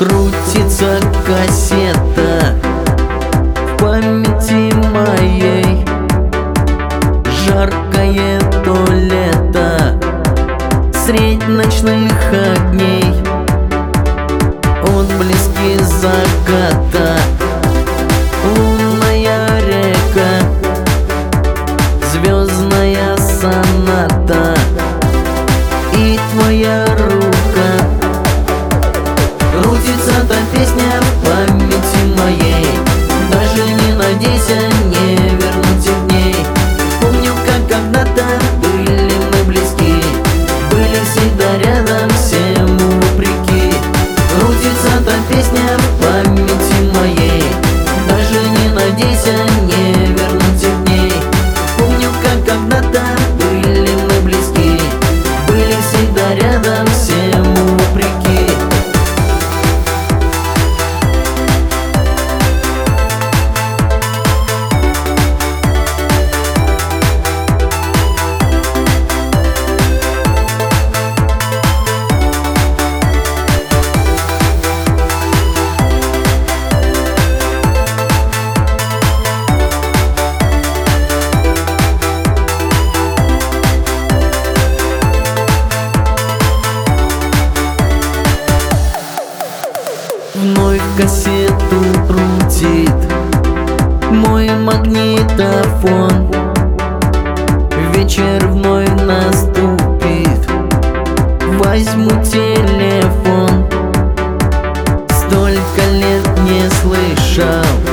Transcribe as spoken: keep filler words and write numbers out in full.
Крутится кассета в памяти моей. Жаркое то лето средь ночных огней, отблески заката, лунная река, звездная соната и твоя рука. Крутится та песня в памяти моей, даже не надейся не вернуться к ней. Помню, как когда-то были мы близки, были всегда рядом, всем вопреки. Крутится та песня в памяти моей, даже не надейся не вернуться к ней. Помню, как когда-то были мы близки, были всегда рядом, всем вопреки. Вновь кассету крутит мой магнитофон. Вечер вновь наступит, возьму телефон. Столько лет не слышал